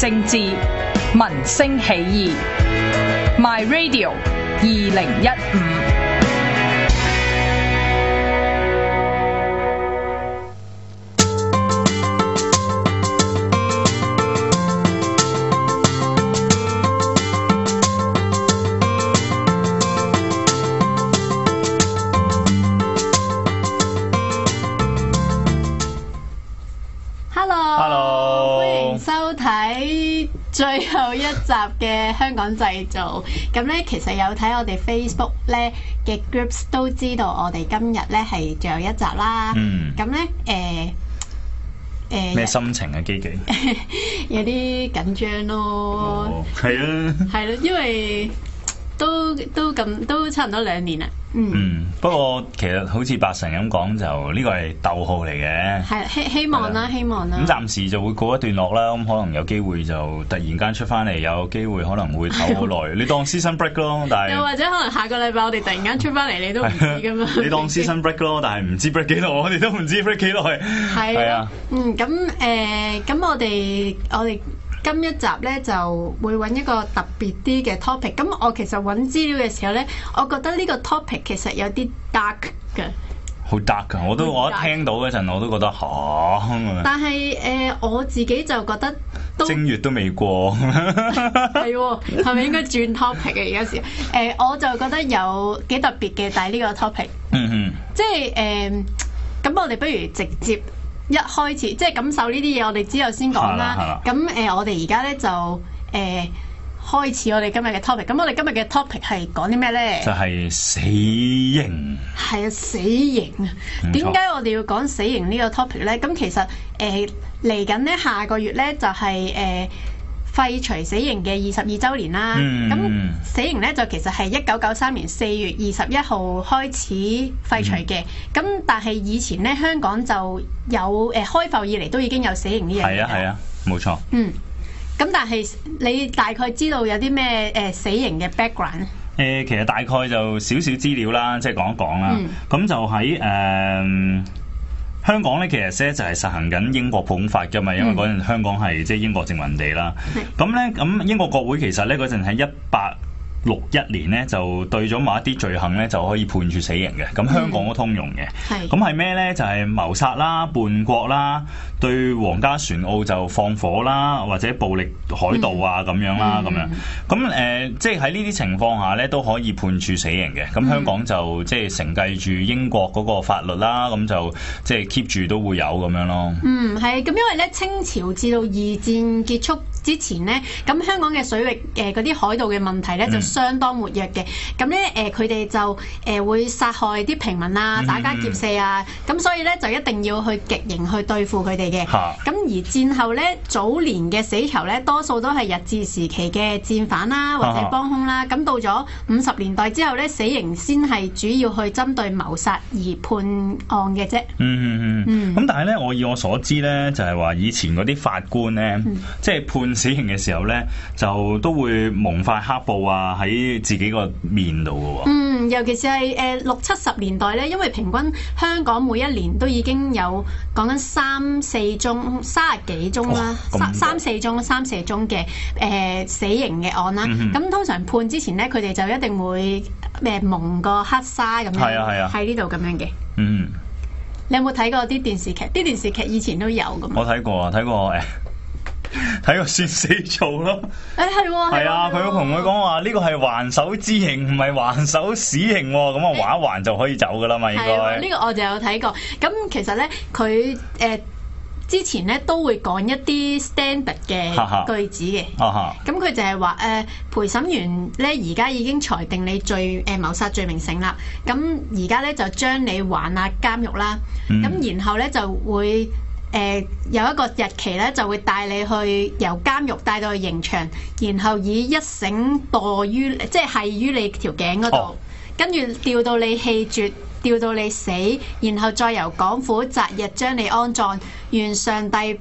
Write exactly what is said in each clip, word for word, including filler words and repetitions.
政治，民聲起義。My Radio 二零一五。 最後一集嘅香港製造，咁咧其實有睇我哋 Facebook 咧嘅 groups 都知道我哋今日咧係最後一集啦。嗯。咁咧誒誒咩心情啊，基基？ 有啲緊張咯。係、哦、啊。係咯，因為都都咁都差唔多兩年啦。嗯， 嗯，不過其實好似八成咁講，就呢個係逗號嚟嘅， 係希希望啦，希望啦。咁暫時就會告一段落啦，咁可能有機會就突然間出翻嚟，有機會可能會唞好耐。你當 season break 咯，但係又或者可能下個禮拜我哋突然間出翻嚟，你都唔知噶嘛。 你當 season break 咯，但係唔知 break 幾耐，我哋都唔知 break 幾耐。係啊， 嗯，咁誒，咁我哋我哋。今一集咧就會揾一個特別啲嘅 topic，咁我其實揾資料嘅時候咧，我覺得呢個 topic 其實有啲 dark 嘅， 好 dark 㗎，我都我一聽到嗰陣我都覺得嚇咁啊！ 但係誒、呃、我自己就覺得都正月都未過， 係喎，係咪應該轉 topic 嘅而家時？誒、呃、我就覺得有幾特別嘅，但係呢個 topic，嗯嗯，即係誒咁我哋不如直接。一開始即係感受呢啲嘢，我哋之後先講啦。咁誒、呃，我哋而家咧就誒、呃、開始我哋今日嘅 topic。咁我哋今日嘅 topic 係講啲咩咧？ 就係死刑。係啊，死刑啊！點解我哋要講死刑呢個 topic 咧？咁其實誒嚟緊咧下個月咧就係、是、誒。呃廢除死刑嘅二十二週年啦，咁、嗯、死刑咧就其實係一九九三年四月二十一號開始廢除嘅，咁、嗯、但係以前咧香港就有誒、呃、開埠以嚟都已經有死刑呢樣嘢。 係啊係啊，冇錯。 嗯，咁但係你大概知道有啲咩誒死刑嘅 background 咧？ 誒、呃，其實大概就少少資料啦，即係講一講啦。咁、嗯、就喺誒。呃香港咧其實咧就係實行緊英國普通法㗎嘛，因為嗰陣香港係即係英國殖民地啦。咁咧咁英國國會其實咧嗰陣喺一八六一年咧就對咗某一啲罪行咧就可以判處死刑嘅，咁香港都通用嘅。咁係咩咧？就係、是、謀殺啦、叛國啦、對皇家船澳就放火啦，或者暴力海盜啊咁、嗯、樣啦咁、嗯、樣。咁誒、呃，即係喺呢啲情況下咧都可以判處死刑嘅。咁香港就即係承繼住英國嗰個法律啦，咁就即係 keep 住都會有咁樣咯。 嗯，係。咁因為咧清朝至到二戰結束之前咧，咁香港嘅水域誒嗰啲海盜嘅問題咧就相當活躍嘅，咁咧誒佢哋就誒、呃、會殺害啲平民啊，打家劫舍啊，咁、嗯、所以咧就一定要去極刑去對付佢哋嘅。咁、啊、而戰後咧早年嘅死囚咧多數都係日治時期嘅戰犯啦，或者幫兇啦。咁、啊、到咗五十年代之後咧，死刑先係主要去針對謀殺而判案嘅啫。 嗯嗯嗯。咁、嗯、但係咧，我以我所知咧，就係、是、話以前嗰啲法官咧，嗯、即係判死刑嘅時候咧，就都會蒙塊黑布啊喺自己個面度嘅喎。 嗯，尤其是係誒六七十年代咧，因為平均香港每一年都已經有講緊三四宗、三十幾宗啦，三三四宗、三四宗嘅誒死刑嘅案啦。咁、嗯、通常判之前咧，佢哋就一定會誒蒙個黑紗咁樣，係啊係啊，喺呢度咁樣嘅。嗯，你有冇睇過啲電視劇？啲電視劇以前都有㗎嘛。 我睇過啊，睇過誒。睇個算死做咯， 誒係喎， 係啊，佢同佢講話呢個係還手之刑，唔係還手死刑喎，咁啊還一還就可以走噶啦嘛，應該。呢、呢個我就有睇過，咁其實咧佢誒之前咧都會講一啲 standard 嘅句子嘅，咁佢就係話誒陪審員咧而家已經裁定你罪誒謀殺罪名成立，咁而家咧就將你還押監獄啦，咁、嗯、然後咧就會。誒、呃、有一個日期咧，就會帶你去由監獄帶到去刑場，然後以一繩墮於即係繫於你條頸嗰度，跟住吊到你氣絕，吊到你死，然後再由港府擇日將你安葬。願上帝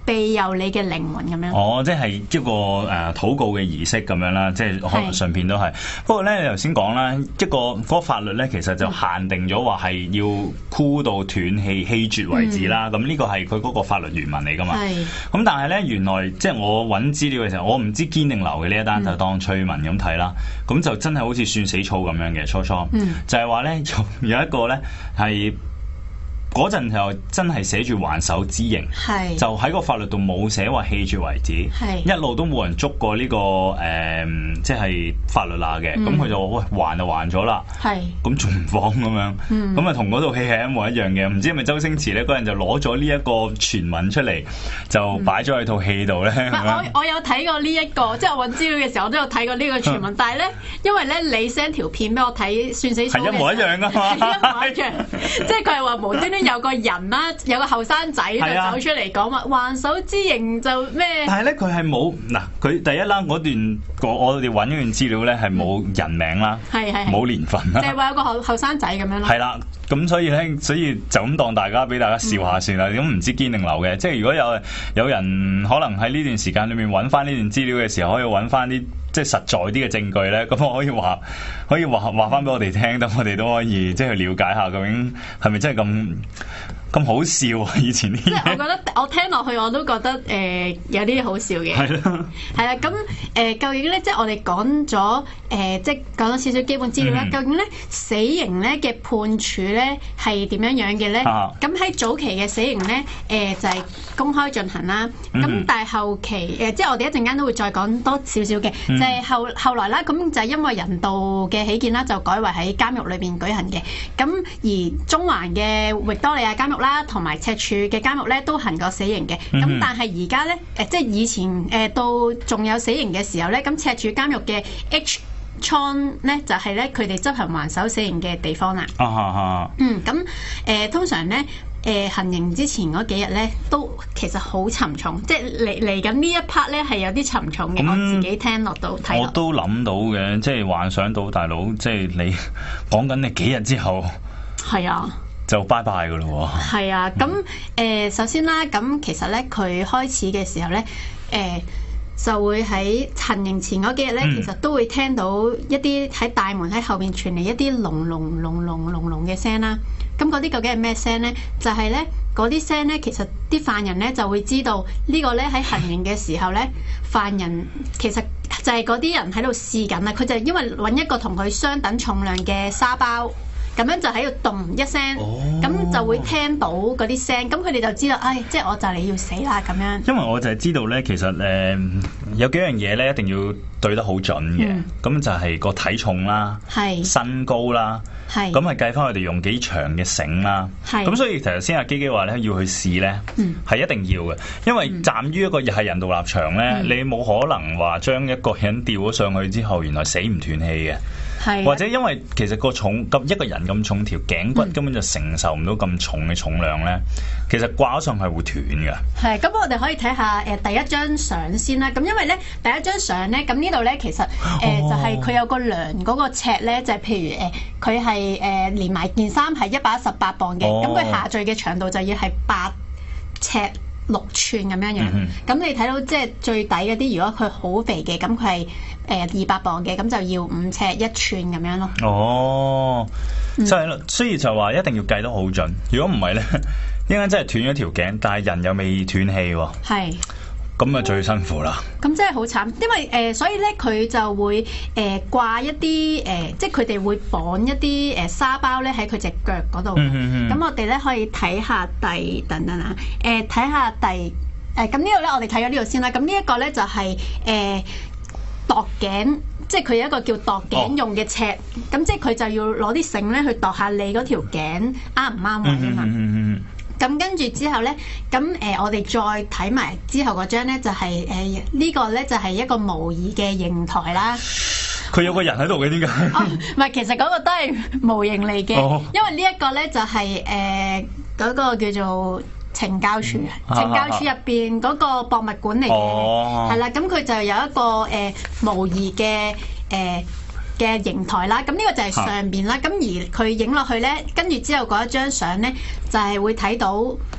庇佑你嘅靈魂咁樣。 哦，即係一個誒禱告嘅儀式咁樣啦，即係可能順便都係。不過咧，你頭先講啦，一個嗰個法律咧，其實就限定咗話係要箍到斷氣氣絕為止啦。咁呢、嗯、個係佢嗰個法律原文嚟噶嘛。係是。咁但係咧，原來即係我揾資料嘅時候，我唔知堅定流嘅呢一單就當趣聞咁睇啦。咁、嗯、就真係好似算死草咁樣嘅初初。嗯、就係話咧，有有一個咧係。嗰陣就真係寫住還手之刑，是就喺個法律度冇寫話氣絕為止，是一路都冇人捉過呢、這個誒、呃，即係法律罅嘅。咁佢、嗯、就話喂，還就還咗啦，咁仲唔放咁樣？咁啊同嗰套戲係一模一樣嘅。唔知係咪周星馳咧嗰陣就攞咗呢一個傳聞出嚟，就擺咗喺套戲度咧。 嗯、我我有睇過呢、這、一個，即係我揾資料嘅時候，我都有睇過呢個傳聞。但係咧，因為咧你 send 條片俾我睇，算死草嘅，係一模一樣噶嘛，一模一樣。即係佢係話無端端有個人啦，有個後生仔就走出嚟講話還手之刑就咩？ 但係咧佢係冇嗱，佢第一啦嗰段我我哋揾嗰段資料咧係冇人名啦，係係冇年份啦， 就係話有個後後生仔咁樣咯。 係啦，咁所以咧，所以就咁當大家俾大家笑下算啦。咁唔、嗯、知堅定流嘅，即係如果有有人可能喺呢段時間裏面揾翻呢段資料嘅時候，可以揾翻啲即係實在啲嘅證據咧，咁我可以話可以話話翻俾我哋聽，等我哋都可以即係去了解下究竟係咪真係咁咁好笑啊！以前啲即係我覺得我聽落去我都覺得誒、呃、有啲好笑嘅。係啦，係啦。咁誒究竟咧，即係我哋講咗誒，即係講咗少少基本資料啦。嗯、究竟咧死刑咧嘅判處咧係點樣樣嘅咧？咁喺、啊、早期嘅死刑咧，誒、呃、就係、是、公開進行啦。咁、嗯、但係後期誒、呃，即係我哋一陣間都會再講多少少嘅，嗯、就係後後來啦。咁就係因為人道嘅起見啦，就改為喺監獄裏邊舉行嘅。咁而中環嘅域多利亞監獄啦，同埋赤柱嘅監獄咧都行過死刑嘅，咁、嗯、但係而家咧，誒即係以前誒、呃、到仲有死刑嘅時候咧，咁赤柱監獄嘅 H 倉咧就係咧佢哋執行還手死刑嘅地方啦。啊啊啊！嗯，咁誒、呃、通常咧誒、呃、行刑之前嗰幾日咧都其實好沉重，即係嚟嚟緊呢一 part 咧係有啲沉重嘅。嗯、我自己聽落到睇， 我都諗到嘅，即係幻想到大佬，即係你講緊你幾日之後，係啊。就拜拜噶咯喎！ 係啊，咁誒、呃、首先啦，咁其實咧佢開始嘅時候咧，誒、呃、就會喺行刑前嗰幾日咧，嗯、其實都會聽到一啲喺大門喺後邊傳嚟一啲隆隆隆隆隆隆嘅聲啦。咁嗰啲究竟係咩聲咧？就係咧嗰啲聲咧，其實啲犯人咧就會知道個呢個咧喺行刑嘅時候咧，犯人其實就係嗰啲人喺度試緊啊！佢就因為揾一個同佢相等重量嘅沙包。咁樣就喺度咚一聲，咁、oh. 就會聽到嗰啲聲，咁佢哋就知道，唉，即係我就嚟要死啦咁樣。 因為我就係知道咧，其實誒、呃、有幾樣嘢咧，一定要對得好準嘅。咁、嗯、就係個體重啦，是身高啦，咁係計翻佢哋用幾長嘅繩啦。咁是所以頭先阿基基話咧，要去試咧，係、嗯、一定要嘅。因為站於一個係人道立場咧，嗯、你冇可能話將一個人吊咗上去之後，原來死唔斷氣嘅。是或者因為其實個重咁一個人咁重，條頸骨根本就承受唔到咁重嘅重量咧，其實掛咗上去會斷嘅。 係，咁我哋可以睇下誒、呃、第一張相先啦。咁因為咧第一張相咧，咁呢度咧其實誒、呃哦、就係佢有個量嗰個尺咧，就係、是、譬如誒佢係誒連埋件衫係一百一十八磅嘅，咁佢、哦、下墜嘅長度就要係八尺六寸咁樣樣。咁、嗯、哼你睇到即係最底嗰啲，如果佢好肥嘅，咁佢係誒二百磅嘅，咁就要五尺一寸咁樣咯。哦，就係咯，所以就話一定要計得好準。如果唔係咧，應該真係斷咗條頸，但係人又未斷氣喎。係。咁啊最辛苦啦！咁真係好慘，因為誒、呃，所以咧佢就會誒掛、呃、一啲誒、呃，即係佢哋會綁一啲誒、呃、沙包咧喺佢隻腳嗰度。咁、嗯嗯、我哋咧可以睇下第等等啊，誒睇下第誒咁、呃、呢度咧，我哋睇咗呢度先啦。咁呢一個咧就係、是、誒、呃、度頸，即係佢有一個叫度頸用嘅尺。咁、哦、即係佢就要攞啲繩咧去度下你嗰條頸啱唔啱位啊嘛。咁跟住之後咧，咁誒、呃、我哋再睇埋之後嗰張咧，就係、是、誒、呃這個、呢個咧就係、是、一個模擬嘅刑台啦。佢有個人喺度嘅，點解？哦，唔係，其實嗰個都係模型嚟嘅，哦、因為呢一個咧就係誒嗰個叫做懲教署，懲、嗯、教署入邊嗰個博物館嚟嘅，係啦、哦。咁佢就有一個誒、呃、模擬嘅誒。呃嘅刑台啦，咁呢個就係上邊啦，咁、啊、而佢影落去咧，跟住之後嗰一張相咧，就係、是、會睇到誒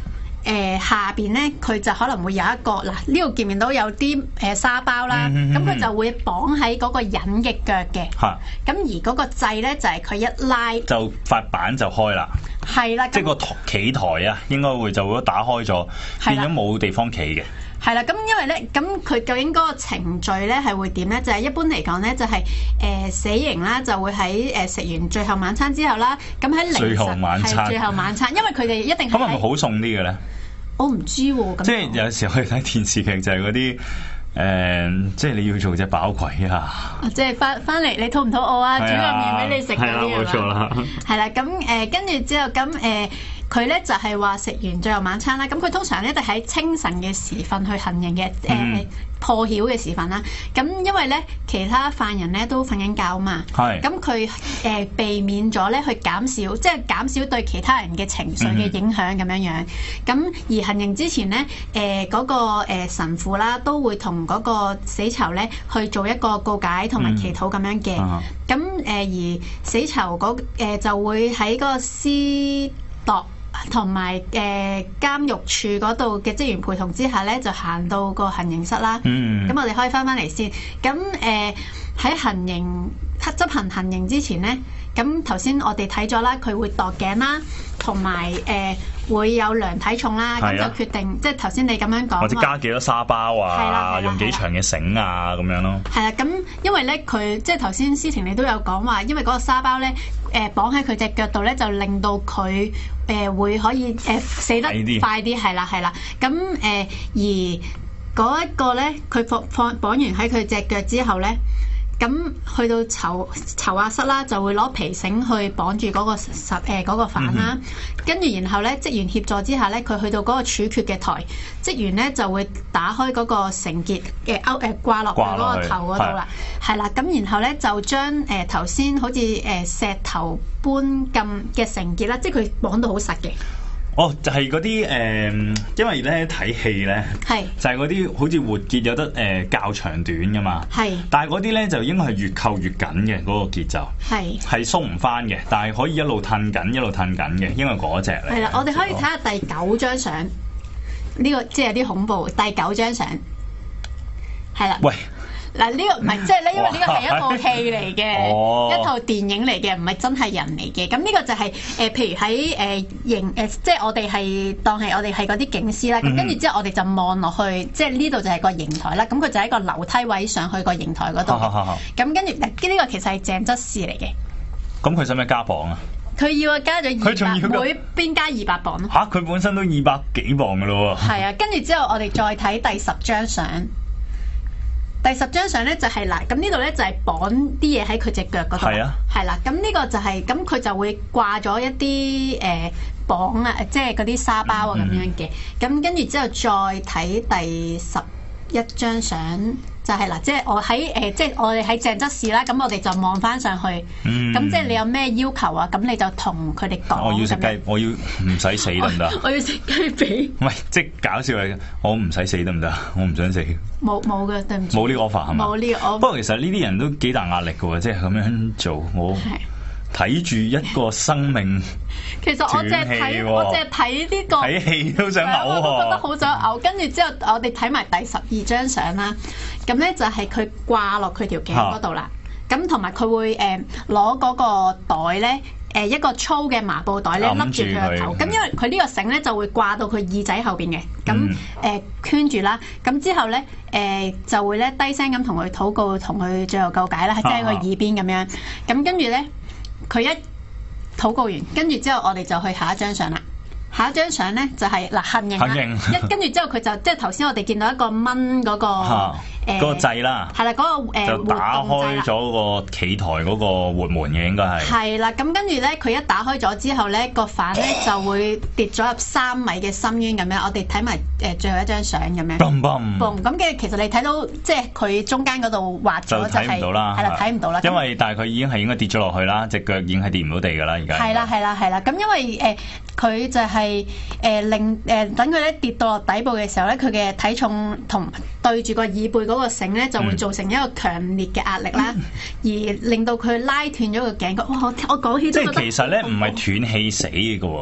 誒下邊咧，佢就可能會有一個嗱，呢度見唔見到有啲誒沙包啦，咁佢就會綁喺嗰個人嘅腳嘅。嚇！咁而嗰個掣咧就係佢一拉，就塊板就開啦。 係啦， 即係個企台啊，應該會就會打開咗，變咗冇地方企嘅。 係啦，咁因為咧，咁佢究竟嗰個程序咧係會點咧？就係、是、一般嚟講咧，就係、是、誒、呃、死刑啦，就會喺誒食完最後晚餐之後啦，咁喺凌晨最後晚餐， 最後晚餐，因為佢哋一定咁係咪好餸啲嘅咧？ 我唔知喎、啊， 即係有時我哋睇電視劇就係嗰啲誒，即係你要做隻飽鬼啊！ 即係翻翻嚟，你肚唔肚餓啊？煮個麵俾你食嗰啲啊嘛。 冇錯啦。 係啦，咁誒跟住之後咁誒。佢咧就係話食完最後晚餐啦，咁佢通常咧就喺清晨嘅時分去行刑嘅，誒、嗯呃、破曉嘅時分啦。咁因為咧其他犯人咧都瞓緊覺啊嘛，咁佢誒避免咗咧去減少，即係減少對其他人嘅情緒嘅影響咁樣樣。咁、嗯、而行刑之前咧，誒、呃、嗰、那個、呃、神父啦都會同嗰個死囚咧去做一個告解同埋祈禱咁樣嘅。咁、嗯、誒、呃、而死囚嗰、那、誒、個、就會喺嗰個司鐸同埋誒監獄處嗰度嘅職員陪同之下咧，就行到個行刑室啦。咁、嗯、我哋可以翻翻嚟先。咁誒喺行刑執行行刑之前咧，咁頭先我哋睇咗啦，佢會度頸啦，同埋誒會有量體重啦，咁就決定即係頭先你咁樣講， 或者加幾多沙包啊，用幾長嘅繩啊咁樣咯。 係啦，咁因為咧佢即係頭先思婷你都有講話，因為嗰個沙包咧誒綁喺佢隻腳度咧，就令到佢誒會可以誒死得快啲，係啦係啦。咁誒而嗰一個咧，佢放放綁完喺佢隻腳之後咧。咁去到囚囚押室啦，就會攞皮繩去綁住嗰個實誒嗰個犯啦，跟住然後咧職員協助之下咧，佢去到嗰個處決嘅台，職員咧就會打開嗰個繩結嘅勾誒掛落去嗰個頭嗰度啦，係啦，咁然後咧就將誒頭先好似誒石頭般咁嘅繩結啦，即係佢綁到好實嘅。 哦，就係嗰啲誒，因為咧睇戲咧，係就係嗰啲好似活結有得誒、呃、較長短噶嘛，係，但係嗰啲咧就應該係越扣越緊嘅嗰、嗰個結就係係鬆唔翻嘅，但係可以一路褪緊一路褪緊嘅，因為嗰隻嚟。係啦， 我哋可以睇下第九張相，呢、呢個即係有啲恐怖。第九張相係啦。喂。嗱，呢個唔係即係咧，因為呢個係一套戲嚟嘅，哦、一套電影嚟嘅，唔係真係人嚟嘅。咁呢個就係、是、誒、呃，譬如喺誒刑誒，即係我哋係當係我哋係嗰啲警司啦。咁跟住之後，我哋就望落去，即係呢度就係個刑台啦。咁佢就喺個樓梯位上去個刑台嗰度。咁跟住呢個其實係鄭則仕嚟嘅。咁佢使唔使加磅啊？佢要啊，加咗二百，每邊加二百磅咯。嚇！佢本身都二百幾磅噶咯喎。係啊，跟住之後我哋再睇第十張相。第十張相咧就係、是、嗱，咁呢度咧就係綁啲嘢喺佢隻腳嗰度，係啊，係啦，咁呢個就係、是，咁佢就會掛咗一啲誒綁啊，即係嗰啲沙包啊咁樣嘅，咁跟住之後再睇第十一張相。就係、是、嗱，即係我喺誒，即係我哋喺鄭則仕啦，咁我哋就望翻上去，咁、嗯、即係你有咩要求啊？咁你就同佢哋講。我要食雞，我要唔使死得唔得？我要食雞髀。唔係，即係搞笑嚟嘅，我唔使死得唔得？我唔想死。冇冇嘅，對唔住。冇呢個 offer 係嘛？冇呢個 offer。不過其實呢啲人都幾大壓力嘅喎，即係咁樣做，我睇住一個生命。其實我淨係睇，我淨係睇呢個睇戲都想嘔喎，我都覺得好想嘔。跟住之後，我哋睇埋第十二張相啦。咁咧就係佢掛落佢條頸嗰度啦。咁同埋佢會誒攞嗰個袋咧，誒、呃、一個粗嘅麻布袋咧，笠住佢個頭。咁因為佢呢個繩咧就會掛到佢耳仔後邊嘅。咁誒圈住啦。咁之後咧誒、呃、就會咧低聲咁同佢禱告，同佢最後告解啦，即係喺佢耳邊咁樣。咁跟住咧，佢一禱告完，跟住之後我哋就去下一張相啦。下一張相咧就係、是、嗱行刑啦，一跟住之後佢就即係頭先我哋見到一個掹嗰、那個誒嗰、呃那個掣啦，係啦嗰個誒、呃、就打開咗個企台嗰個活門嘅應該係係啦，咁跟住咧佢一打開咗之後咧個犯咧就會跌咗入三米嘅深淵咁樣，我哋睇埋誒最後一張相咁樣，嘣嘣嘣咁嘅其實你睇到即係佢中間嗰度畫咗就睇唔到啦，係啦睇唔到啦，因為但係佢已經係應該跌咗落去啦，隻腳已經係跌唔到地㗎啦而家係啦係啦係啦，咁因為誒佢、呃、就係、是。係誒令誒等佢咧跌到落底部嘅時候咧，佢嘅體重同對住個耳背嗰個繩咧，就會造成一個強烈嘅壓力啦，嗯、而令到佢拉斷咗個頸骨。哇！我我講起都覺得即係其實咧唔係斷氣死嘅喎。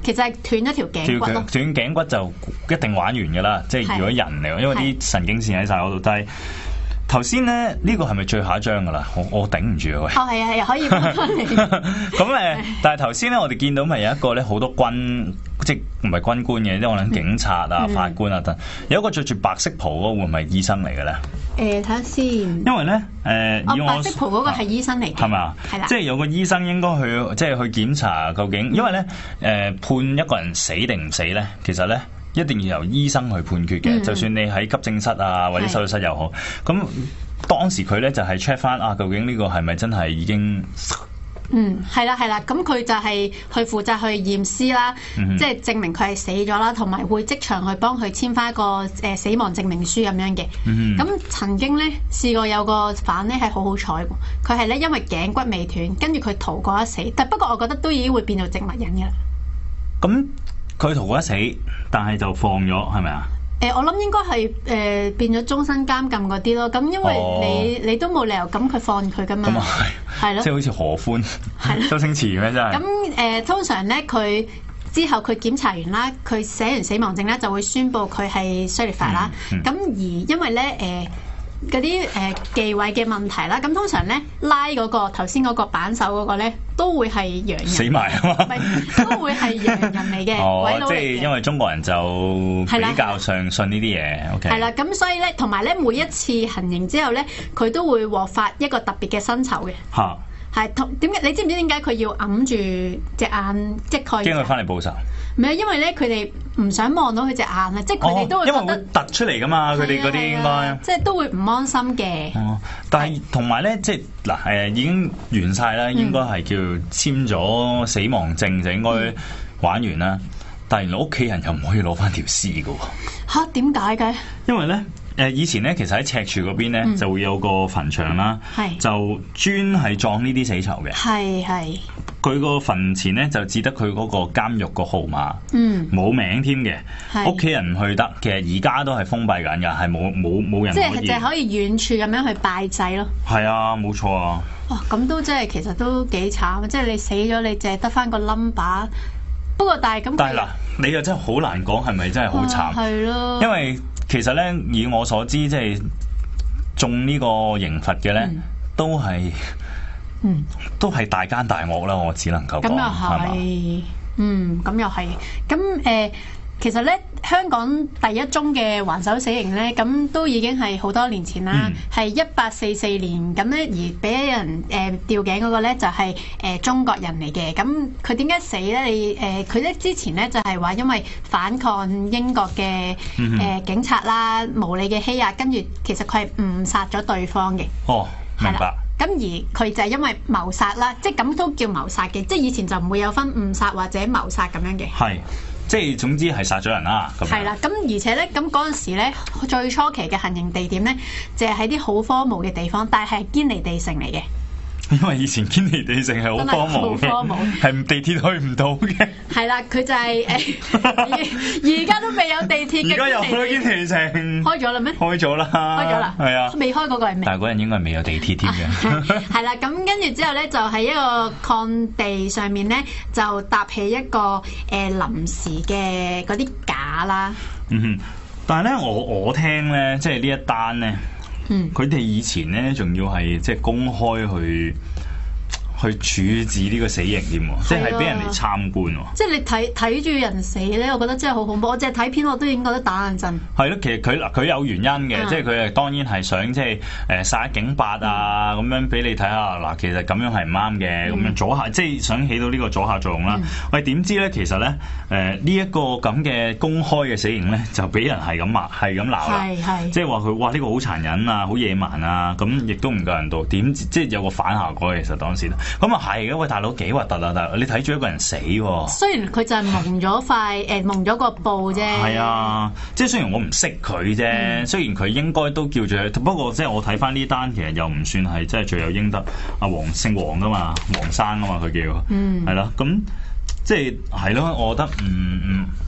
其實係斷咗條頸骨咯。 斷頸骨就一定玩完㗎啦，即係如果人嚟，因為啲神經線喺晒嗰度。但係頭先咧，呢個係咪最後一張㗎啦？我我頂唔住啊！喂， 哦係啊係啊，可以幫翻你。 咁誒，但係頭先咧，我哋見到咪有一個咧，好多軍即唔係軍官嘅，即係可能警察啊、法官啊等，有一個着住白色袍嗰個會唔係醫生嚟嘅咧？ 誒睇下先， 因為咧誒，呃哦以我白色袍嗰個係醫生嚟嘅， 係咪啊？ 係啦， 即係有個醫生應該去即係去檢查究竟，因為咧誒、呃、判一個人死定唔死咧，其實咧一定要由醫生去判決嘅，嗯、就算你喺急症室啊或者手術室又好，咁的當時佢咧就係 check 翻啊，究竟呢個係咪真係已經？ 嗯，係啦係啦，咁佢就係去負責去驗屍啦，嗯、哼即係證明佢係死咗啦，同埋會即場去幫佢簽翻一個誒死亡證明書咁樣嘅。咁、嗯、哼曾經咧試過有個犯咧係好好彩喎，佢係咧因為頸骨未斷，跟住佢逃過一死，但不過我覺得都已經會變做植物人嘅啦。 咁佢逃過一死，但係就放咗係咪啊？ 誒、呃，我諗應該係誒、呃、變咗終身監禁嗰啲咯。咁因為你、哦、你都冇理由咁佢放佢噶嘛。咁啊係，係咯，即係好似何歡、的周星馳咩真係。咁誒、呃，通常咧佢之後佢檢查完啦，佢寫完死亡證咧就會宣布佢係衰劣法啦。咁、嗯嗯、而因為咧誒。呃嗰啲誒忌諱嘅問題啦，咁通常咧拉嗰、嗰個頭先嗰個扳手嗰個咧都會係洋人死埋啊嘛，都會係洋人嚟嘅。 哦，即係因為中國人就比較上信呢啲嘢。OK，係啦， 咁所以咧，同埋咧每一次行刑之後咧，佢都會獲發一個特別嘅薪酬嘅。嚇哈，係同點解？你知唔知點解佢要揞住隻眼即佢？ 驚佢翻嚟報仇。 唔係，因為咧佢哋唔想望到佢隻眼啊，即係佢哋都會覺得、哦、因為會突出嚟噶嘛，佢哋嗰啲應該即係都會唔安心嘅。 哦，但係同埋咧，即係嗱誒已經完晒啦，應該係叫簽咗死亡證就應該玩完啦。嗯、但係原來屋企人又唔可以攞翻條屍噶喎。嚇？點解嘅？因為咧。誒以前咧，其實喺赤柱嗰邊咧，嗯、就會有個墳場啦，是就專係葬呢啲死囚嘅。係係。佢個墳前咧就只得佢嗰個監獄個號碼，嗯，冇名添嘅。屋企是人唔去得。其實而家都係封閉緊㗎，係冇冇冇人可以。即係淨係可以遠處咁樣去拜祭咯。係啊，冇錯啊。哇、哦！咁都即係其實都幾慘，即係你死咗，你淨係得翻個 number。不過但係咁。但係嗱，你又真係好難講係咪真係好慘？係咯、啊。因為其實咧，以我所知，即係中呢個刑罰嘅咧，嗯、都係，嗯，都係大奸大惡啦。我只能夠講，咁又係，吧嗯，咁又係，咁誒、呃，其實咧，香港第一宗嘅還手死刑咧，咁都已經係好多年前啦，係一八四四年，咁咧而俾人誒、呃、吊頸嗰個咧就係、是、誒、呃、中國人嚟嘅，咁佢點解死咧？你誒佢咧之前咧就係、是、話因為反抗英國嘅誒、呃、警察啦，無理嘅欺壓，跟住其實佢係誤殺咗對方嘅。哦，明白。咁而佢就係因為謀殺啦，即係咁都叫謀殺嘅，即係以前就唔會有分誤殺或者謀殺咁樣嘅。係。即係總之係殺咗人啦，咁係啦。咁而且咧，咁嗰陣時咧，最初期嘅行刑地點咧，就係喺啲好荒蕪嘅地方，但係係堅尼地城嚟嘅。因為以前堅尼地城係好荒蕪嘅，係地鐵去唔到嘅。係啦，佢就係、是、誒，而家都未有地鐵。而家又去堅尼地城開咗啦咩？開咗啦，開咗啦，係啊，未開嗰個係咩？但係嗰陣應該係未有地鐵添嘅。係啦，咁跟住之後咧，就喺一個礦地上面咧，就搭起一個誒、呃、臨時嘅嗰啲架啦。嗯哼，但係咧，我我聽咧，即係呢一單咧。佢哋、嗯、以前咧，仲要係即係公開去去處置呢個死刑添，的即係俾人哋參觀。即係你睇睇住人死咧，我覺得真係好恐怖。我淨係睇片，我都已經覺得打冷震。係咯，其實佢嗱佢有原因嘅，嗯、即係佢係當然係想即係誒殺一儆百啊，咁、嗯、樣俾你睇下嗱，其實咁樣係唔啱嘅，咁、嗯、樣阻嚇，即係想起到呢個阻嚇作用啦。嗯、喂，點知咧，其實咧誒呢一個咁嘅公開嘅死刑咧，就俾人係咁罵，係咁鬧啦，即係話佢哇呢、呢個好殘忍啊，好野蠻啊，咁亦都唔夠人道。點即係有個反效果，其實當時。咁啊係嘅，喂大佬幾核突啊！大佬你睇住一個人死喎。雖然佢就係蒙咗塊誒蒙咗個布啫。係啊，即係雖然我唔識佢啫，嗯、雖然佢應該都叫做，不過即係我睇翻呢單，其實又唔算係即係罪有應得。阿黃姓黃噶嘛，黃生啊嘛，佢叫，嗯，係咯，咁即係係咯，我覺得嗯嗯。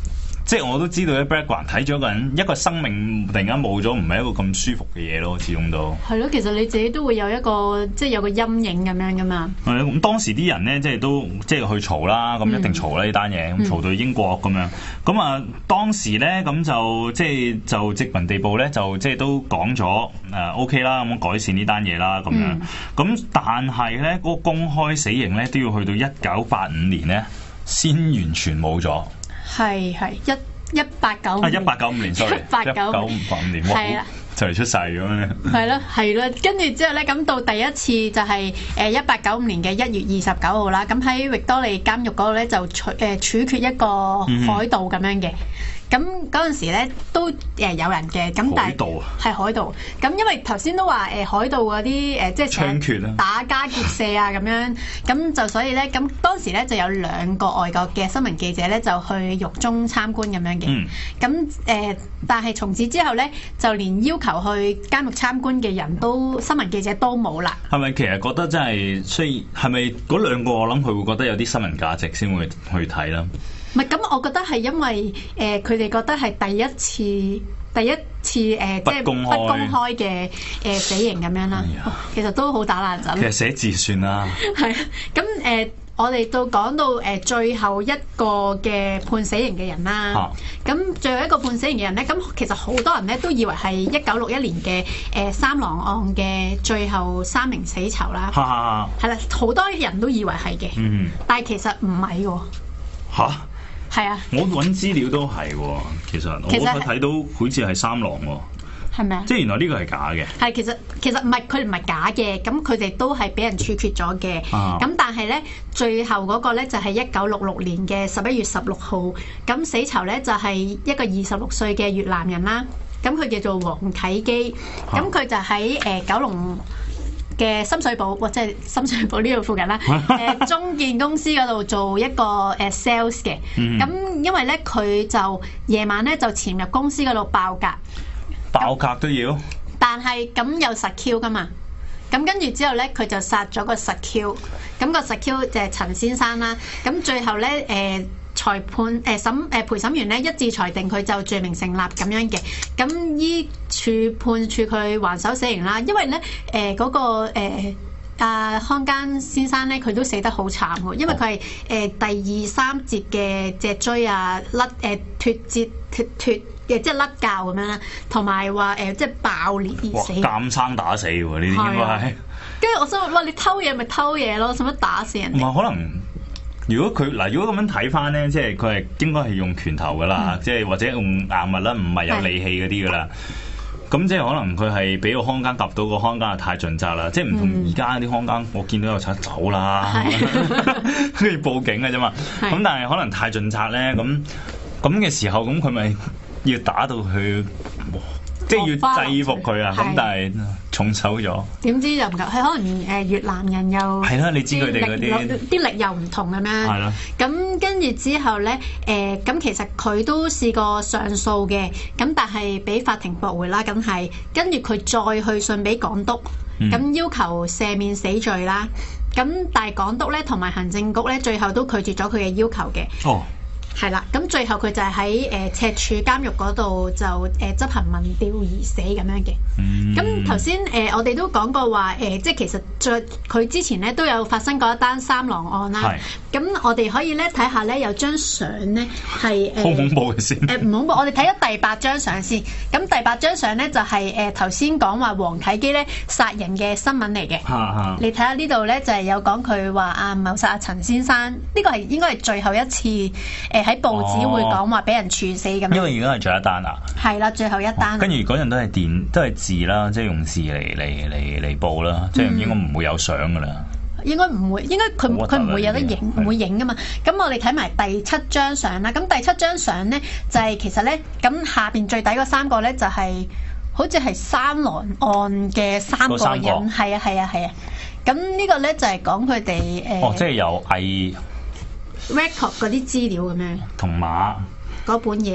即係我都知道咧 background 睇咗一個人一個生命突然間冇咗，唔係一個咁舒服嘅嘢咯，始終都係咯。其實你自己都會有一個即係有個陰影咁樣噶嘛。 係咁當時啲人咧，即係都即係去嘈啦，咁一定嘈啦呢單嘢，咁嘈到英國咁樣。咁啊當時咧咁就即係就殖民地部咧就即係都講咗誒 OK 啦，咁改善呢單嘢啦咁樣。咁、嗯、但係咧嗰個公開死刑咧都要去到一九八五年咧先完全冇咗。 係係一一八九啊一八九五年 sorry 一八九五年係啦，就嚟出世咁樣。 係咯係咯，跟住之後咧，咁到第一次就係誒一八九五年嘅一月二十九號啦。咁喺域多利監獄嗰度咧就處誒處決一個海盜咁樣嘅。咁嗰陣時咧都誒有人嘅，咁但係係海盜。咁因為頭先都話誒海盜嗰啲誒即係槍決啊、 打家劫舍啊咁樣，咁就所以咧咁當時咧就有兩個外國嘅新聞記者咧就去獄中參觀咁樣嘅。咁誒、嗯呃，但係從此之後咧就連要求去監獄參觀嘅人都新聞記者都冇啦。 係咪其實覺得真係，所以係咪嗰兩個我諗佢會覺得有啲新聞價值先會去睇啦？ 唔係，咁我覺得係因為誒佢哋覺得係第一次第一次誒、呃、即係不公開嘅誒、呃、死刑咁樣啦。哎、其實都好打爛陣。 其實寫字算啦。 係啊，咁誒、呃、我哋到講到誒、呃、最後一個嘅判死刑嘅人啦。咁、啊、最後一個判死刑嘅人咧，咁其實好多人咧都以為係一九六一年嘅誒、呃、三狼案嘅最後三名死囚啦。係啦、啊，好多人都以為係嘅。嗯。但係其實唔係喎。嚇？係啊，我揾資料都係喎，其實我睇睇到好似係三郎喎， 係咪啊？ 即係原來呢個係假嘅。 係其實其實唔係，佢唔係假嘅，咁佢哋都係俾人處決咗嘅。咁、啊、但係咧，最後嗰個咧就係一九六六年嘅十一月十六號，咁死囚咧就係一個二十六歲嘅越南人啦。咁佢叫做黃啟基，咁佢就喺誒、呃、九龍嘅深水埗，或者係深水埗呢度附近啦。誒、呃、中建公司嗰度做一個誒 sales 嘅。咁、嗯、因為咧佢就夜晚咧就潛入公司嗰度爆格， 爆格都要。 但係咁有實 Q 噶嘛？咁跟住之後咧，佢就殺咗個實 Q。咁個實 Q 就係陳先生啦。咁最後咧誒。呃裁判誒、呃、審誒、呃、陪審員咧一致裁定佢就罪名成立咁樣嘅，咁依處判處佢還手死刑啦。因為咧誒嗰個誒阿、呃、康奸先生咧，佢都死得好慘喎，因為佢係誒第二三節嘅脊椎啊甩誒脫節脫脫嘅，即係甩臼咁樣啦，同埋話誒即係爆裂而死。 監生打死喎，呢啲應該係。 跟住我想話，哇！你偷嘢咪偷嘢咯，使乜打死人？ 唔係可能。如果佢嗱，如果咁樣睇翻咧，即係佢係應該係用拳頭噶啦，即係、嗯、或者用硬物啦，唔係有利器嗰啲噶啦。咁是即係可能佢係俾個康奸夾到，個康奸係太盡責啦，即係唔同而家啲康奸，我見到有賊走啦，跟住是報警嘅啫嘛。咁是但係可能太盡責咧，咁咁嘅時候，咁佢咪要打到佢。即係要制服佢啊！咁但係重手咗，點知又唔夠？係可能誒越南人又係啦，你知佢哋嗰啲啲力又唔同嘅咩？係咯。咁跟住之後咧，誒、呃、咁其實佢都試過上訴嘅，咁但係俾法庭駁回啦。咁係跟住佢再去信俾港督，咁、嗯、要求赦免死罪啦。咁但係港督咧同埋行政局咧，最後都拒絕咗佢嘅要求嘅。哦。係啦，咁最後佢就係喺誒赤柱監獄嗰度就誒、呃、執行民調而死咁樣嘅。咁頭先誒我哋都講過話誒、呃，即係其實在佢之前咧都有發生過一單三狼案啦。咁是我哋可以咧睇下咧有張相咧係誒好恐怖嘅先。誒唔恐怖，我哋睇咗第八張相先。咁第八張相咧就係誒頭先講話黃啟基咧殺人嘅新聞嚟嘅。嚇嚇！你睇下呢度咧就係有講佢話啊謀殺阿陳先生，呢、這個係應該係最後一次誒。呃喺報紙會講話俾人處死咁樣，因為而家係最後一單啊。係啦，最後一單。跟住嗰陣都係電，都係字啦，即係用字嚟嚟嚟嚟報啦，嗯、即係應該唔會有相噶啦。應該唔會，應該佢佢唔會有得影，唔的會影噶嘛。咁我哋睇埋第七張相啦。咁第七張相咧就係、是、其實咧，咁下邊最底嗰三個咧就係、是、好似係三狼案嘅三個人，係啊係啊係啊。咁呢個咧就係講佢哋誒，哦，即係有偽。record 嗰啲資料咁樣，同馬嗰本嘢，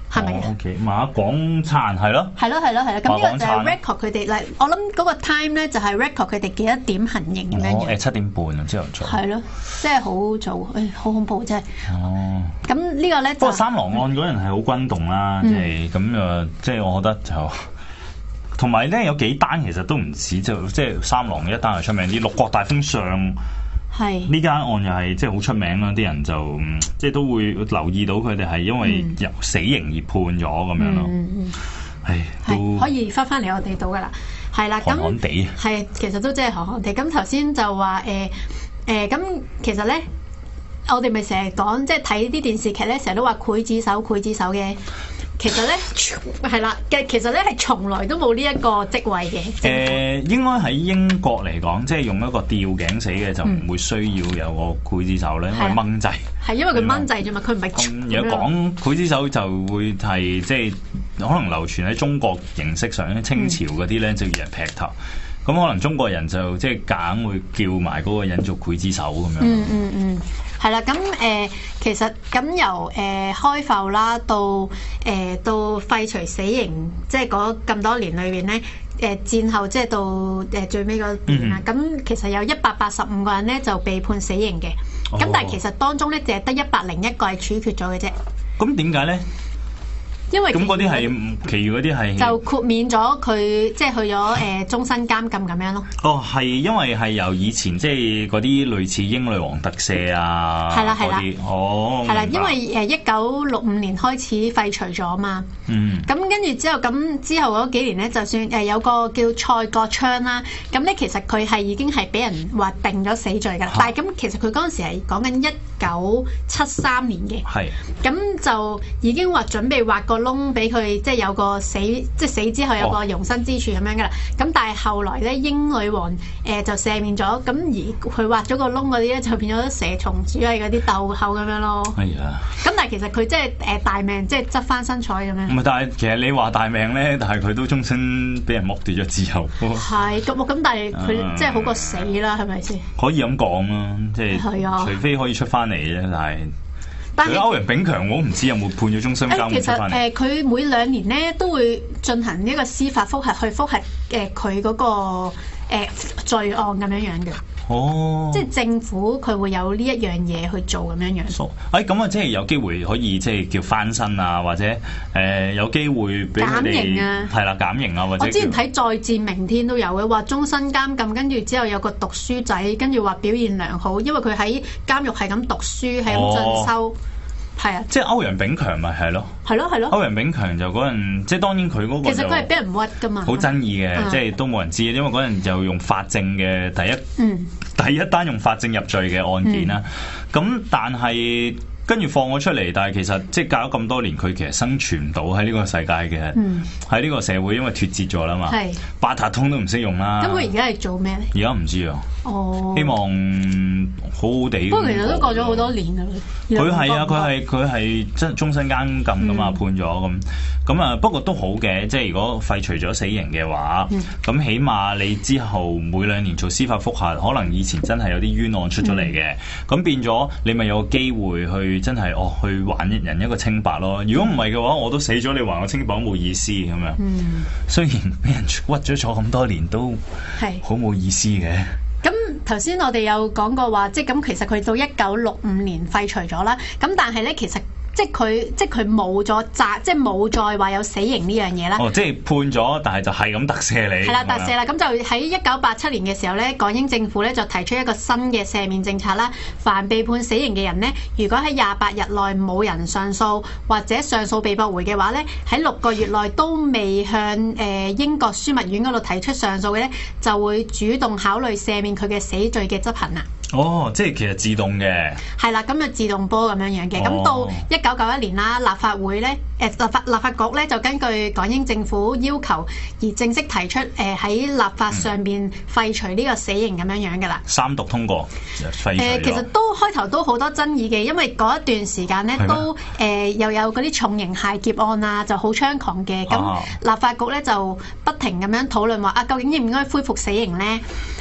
係咪啊 ？O K，馬廣燦係咯， 係咯係咯係咯，咁呢個就係馬 record 佢哋嗱，我諗嗰個 time 咧就係 record 佢哋幾多點行刑咁樣哦， 樣。 誒七點半啊，朝頭早。 係咯，即係好早，誒好恐怖真係。 哦。 咁呢個咧就不過三郎案嗰人係好轟動啦，即係咁誒，即係我覺得就。同埋咧有幾單其實都唔止，就即係三郎一單係出名啲，六國大封相係呢間案又係即係好出名啦，啲人就即係都會留意到佢哋係因為由死刑而判咗咁樣咯。 嗯嗯係都可以翻翻嚟我哋度噶啦，係啦，咁寒寒地係其實都真係寒寒地。咁頭先就話誒誒，咁、呃、其實咧，我哋咪成日講即係睇啲電視劇咧，成日都話劊子手劊子手嘅。其實咧係啦嘅，其實咧係從來都冇呢一個職位嘅。誒、 呃，應該喺英國嚟講，即係用一個吊頸死嘅就唔會需要有個劊子手咧，因為掹掣。 係因為佢掹掣啫嘛，佢唔係。 咁如果講劊子手就會係即係可能流傳喺中國形式上，清朝嗰啲咧就要人劈頭。咁、嗯、可能中國人就即係夾硬會叫埋嗰個人做劊子手咁樣。 嗯嗯嗯，係啦。咁誒、呃，其實咁由誒、呃、開埠啦，到誒、呃、到廢除死刑，即係嗰咁多年裏邊咧，誒、呃、戰後即係到誒、呃、最尾嗰邊啦。咁、嗯、其實有一百八十五個人咧就被判死刑嘅，咁、哦、但係其實當中咧淨係得一百零一個係處決咗嘅啫。 咁點解咧？ 因為咁嗰啲係，其餘嗰啲係就豁免咗佢，即係去咗誒、呃、終身監禁咁樣咯。 哦，係因為係由以前即係嗰啲類似英女王特赦啊， 係啦係啦， 哦， 係啦，因為誒一九六五年開始廢除咗嘛。嗯。咁跟住之後，咁之後嗰幾年咧，就算誒有個叫蔡國昌啦，咁咧其實佢係已經係俾人話定咗死罪㗎啦。但係咁其實佢嗰陣時係講緊一九七三年嘅。係。咁就已經話準備畫個窿俾佢，即係有個死，即係死之後有個容身之處咁樣噶啦。咁、哦、但係後來咧，英女王誒、呃、就赦免咗，咁而佢畫咗個窿嗰啲咧，就變咗蛇蟲鼠蟻嗰啲竇口咁樣咯。係啊。咁但係其實佢即係誒大命，即係執翻身彩咁樣。唔係，但係其實你話大命咧，但係佢都終身俾人剝奪咗自由。係咁，咁但係佢、嗯、即係好過死啦，係咪先？可以咁講啦，即係係啊，除非可以出翻嚟啫，但係。但係歐陽炳強，我唔知有冇判咗終身監禁出翻嚟。誒，佢、呃、每兩年咧都會進行一個司法覆核，去覆核誒佢嗰個、呃、罪案咁樣樣嘅。哦，即係政府佢會有呢一樣嘢去做咁樣樣。誒、哎，咁啊，即係有機會可以即係叫翻身啊，或者誒、呃、有機會俾佢哋減刑啊，係啦，減刑啊，或者我之前睇《再戰明天》都有嘅，話終身監禁，跟住之後有個讀書仔，跟住話表現良好，因為佢喺監獄係咁讀書，係咁進修。哦。係啊，即係歐陽炳強咪係咯，係咯係咯。歐陽炳強就嗰陣，即係當然佢嗰個其實佢係俾人屈噶嘛，好爭議嘅，嗯、即係都冇人知，因為嗰陣就用法證嘅第一，嗯、第一單用法證入罪嘅案件啦。咁、嗯、但係跟住放咗出嚟，但係其實即係隔咗咁多年，佢其實生存唔到喺呢個世界嘅，喺呢、嗯、個社會，因為脫節咗啦嘛，係八達通都唔識用啦。咁佢而家係做咩咧？而家唔知啊。哦，希望好好地。不過其實都過咗好多年㗎啦。佢係啊，佢係佢係真係終身監禁㗎嘛，嗯、判咗咁咁啊。不過都好嘅，即係如果廢除咗死刑嘅話，咁、嗯、起碼你之後每兩年做司法覆核，可能以前真係有啲冤案出咗嚟嘅，咁、嗯、變咗你咪有個機會去真係哦去還人一個清白咯。如果唔係嘅話，我都死咗，你還我清白都冇意思咁樣。嗯，雖然俾人屈咗坐咁多年，都係好冇意思嘅。咁頭先我哋有講過話，即係咁其實佢到一九六五年廢除咗啦。咁但係咧，其實即係佢即係佢冇咗責，即係冇再話有死刑呢樣嘢啦。哦，即係判咗，但係就係咁特赦你。係啦，特赦啦。咁就喺一九八七年嘅時候咧，港英政府咧就提出一個新嘅赦免政策啦。凡被判死刑嘅人咧，如果喺廿八日內冇人上訴或者上訴被駁回嘅話咧，喺六個月內都未向誒、呃、英國樞密院嗰度提出上訴嘅咧，就會主動考慮赦免佢嘅死罪嘅執行啦。哦，即係其實自動嘅，係啦，咁就自動波咁樣樣嘅。咁、哦、到一九九一年啦，立法會咧，誒、呃、立法立法局咧就根據港英政府要求而正式提出，誒、呃、喺立法上邊廢除呢個死刑咁樣樣嘅啦。三讀通過，廢除咗。誒、呃，其實都開頭都好多爭議嘅，因為嗰一段時間咧都誒、呃、又有嗰啲重刑械劫案啊，就好猖狂嘅。咁、啊、立法局咧就不停咁樣討論話啊，究竟應唔應該恢復死刑咧？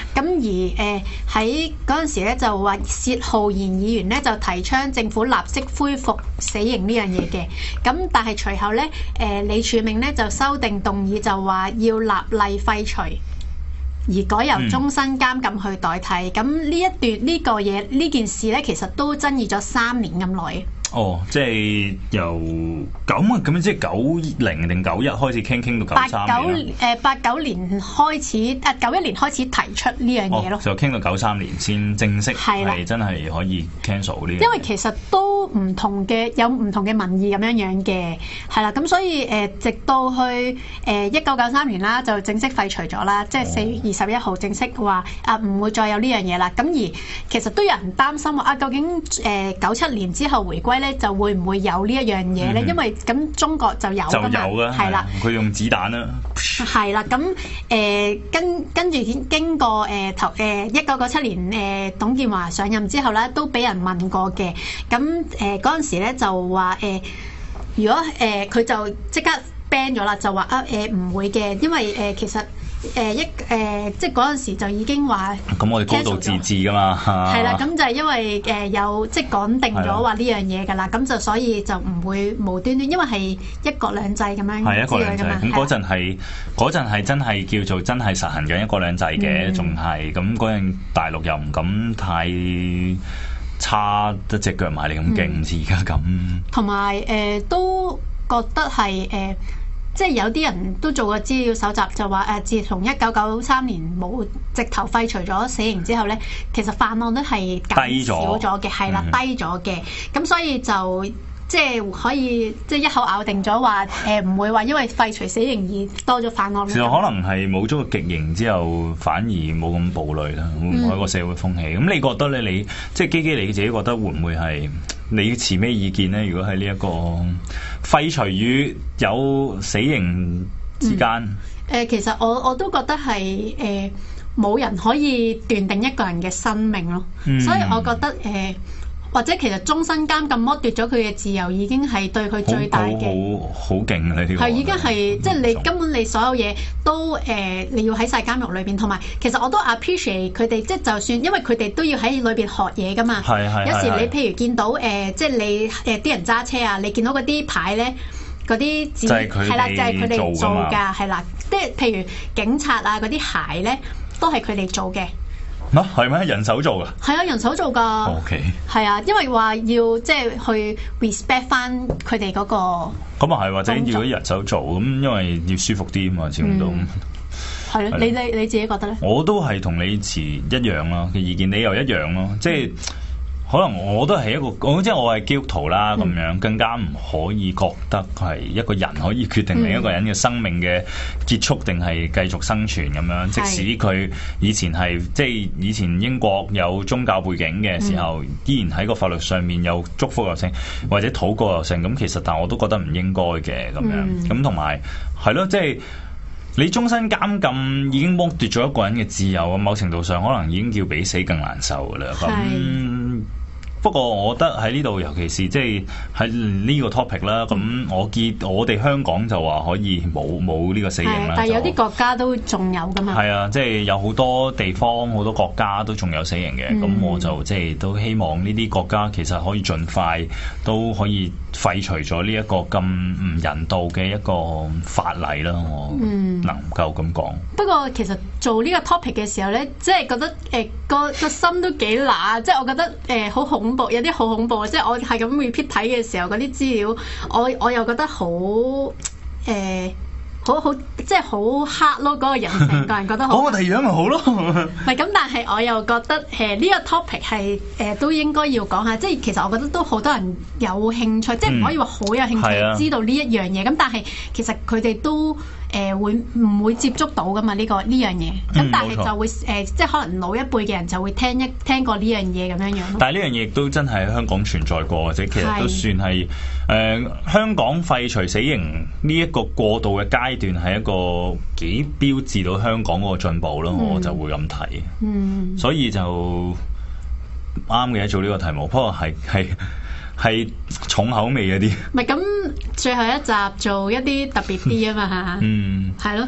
咁而誒喺嗰陣時咧就話薛浩然議員咧就提倡政府立即恢復死刑呢樣嘢嘅。咁但係隨後咧誒、呃、李柱銘咧就修訂動議就話要立例廢除，而改由終身監禁去代替。咁呢、嗯、一段呢、這個嘢呢件事咧，其實都爭議咗三年咁耐。 哦，即係由九啊，咁樣即係九零定九一開始傾，傾到九三年誒八九年開始，啊九一年開始提出呢樣嘢咯。 就傾到九三年先正式係真係可以 cancel 呢？ 因為其實都唔同嘅，有唔同嘅民意咁樣樣嘅，係啦。咁所以誒、呃，直到去誒一九九三年啦，就正式廢除咗啦，即係四月二十一號正式話啊唔會再有呢樣嘢啦。咁而其實都有人擔心話啊，究竟誒九七年之後回歸咧，就會唔會有呢一樣嘢咧？嗯、因為咁中國就有㗎嘛，係啦， 佢用子彈啦， 係啦。咁誒、呃、跟跟住經過誒頭誒一九九七年誒、呃、董建華上任之後咧，都俾人問過嘅。咁誒嗰陣時咧就話誒、呃，如果誒佢、呃、就即刻 ban 咗啦，就話啊誒唔會嘅，因為誒、呃、其實。誒一誒，即係嗰陣時就已經話，咁我哋高度自治噶嘛， 係啦，咁就係因為誒有即係講定咗話呢樣嘢㗎啦，咁就所以就唔會無端端，因為係一國兩制咁樣， 係一國兩制。咁嗰陣係嗰陣係真係叫做真係實行緊一國兩制嘅，仲係咁嗰陣大陸又唔敢太差得隻腳埋嚟咁勁，似而家咁。同埋誒都覺得係誒。呃即係有啲人都做過資料搜集，就話誒，自從一九九三年冇直頭廢除咗死刑之後咧，其實犯案都係減少咗嘅，係啦，低咗嘅。咁所以就即係可以即係一口咬定咗話誒，唔會話因為廢除死刑而多咗犯案。 其實可能係冇咗個極刑之後，反而冇咁暴戾啦，會唔會一個社會風氣？咁、嗯、你覺得咧？你即係基基你自己覺得會唔會係？你持咩意見咧？如果喺呢一個廢除與有死刑之間，誒、嗯呃，其實我我都覺得係誒冇人可以斷定一個人嘅生命咯，嗯、所以我覺得誒。呃或者其實終身監禁剝奪咗佢嘅自由，已經係對佢最大嘅好好勁啦！呢個係已經係即係你根本你所有嘢都誒、呃，你要喺晒監獄裏邊，同埋其實我都 appreciate 佢哋，即係就算因為佢哋都要喺裏邊學嘢噶嘛。係係。有時你譬如見到誒、呃，即係你誒啲、呃、人揸車啊，你見到嗰啲牌咧，嗰啲字係啦，就係佢哋做㗎，係啦，即係譬如警察啊嗰啲鞋咧，都係佢哋做嘅。 啊，係咩？人手做噶？ 係啊，人手做噶。 OK。係啊，因為話要即係去 respect 翻佢哋嗰個。 咁啊係，或者要啲人手做咁，因為要舒服啲啊嘛，始終都。 係咯，你你你自己覺得咧？ 我都係同你持一樣咯嘅意見，你又一樣咯，即係。可能我都係一個，即係我係基督徒啦，咁樣、嗯、更加唔可以覺得係一個人可以決定另一個人嘅生命嘅結束定係繼續生存咁樣。嗯、即使佢以前係即係以前英國有宗教背景嘅時候，嗯、依然喺個法律上面有祝福又成或者禱告又成，咁其實但我都覺得唔應該嘅咁樣。咁同埋係咯，即係你終身監禁已經剝奪咗一個人嘅自由，某程度上可能已經叫比死更難受噶啦。咁不過我覺得喺呢度，尤其是即係喺呢個 topic 啦。咁我見我哋香港就話可以冇冇呢個死刑啦。 但係有啲國家都仲有㗎嘛。 係啊，即係有好多地方、好多國家都仲有死刑嘅。咁、嗯、我就即係都希望呢啲國家其實可以盡快都可以廢除咗呢一個咁唔人道嘅一個法例啦。我能夠咁講、嗯。不過其實做呢個 topic 嘅時候咧，即係覺得誒、呃、個個心都幾乸，即係我覺得誒好、呃、恐怖，有啲好恐怖。即係我係咁 repeat 睇嘅時候，嗰啲資料，我我又覺得好誒。呃好好即係好黑咯，嗰、那個人成個人覺得好。 我個第二樣咪好咯。 唔係咁，但係我又覺得誒呢、呃這個 topic 係誒、呃、都應該要講下。即係其實我覺得都好多人有興趣，嗯、即係唔可以話好有興趣、啊、知道呢一樣嘢。咁但係其實佢哋都誒、呃、會唔會接觸到噶嘛？呢、這個呢樣嘢。咁、嗯、但係就會誒、呃、即係可能老一輩嘅人就會聽一聽過呢樣嘢咁樣樣。 但係呢樣嘢亦都真係喺香港存在過，或者其實都算係誒、呃、香港廢除死刑呢一個過渡嘅階段係一個幾標誌到香港嗰個進步咯，嗯、我就會咁睇。嗯，所以就啱嘅做呢個題目，不過係係係重口味嗰啲。 唔係咁，最後一集做一啲特別啲啊嘛嚇。嗯，係咯。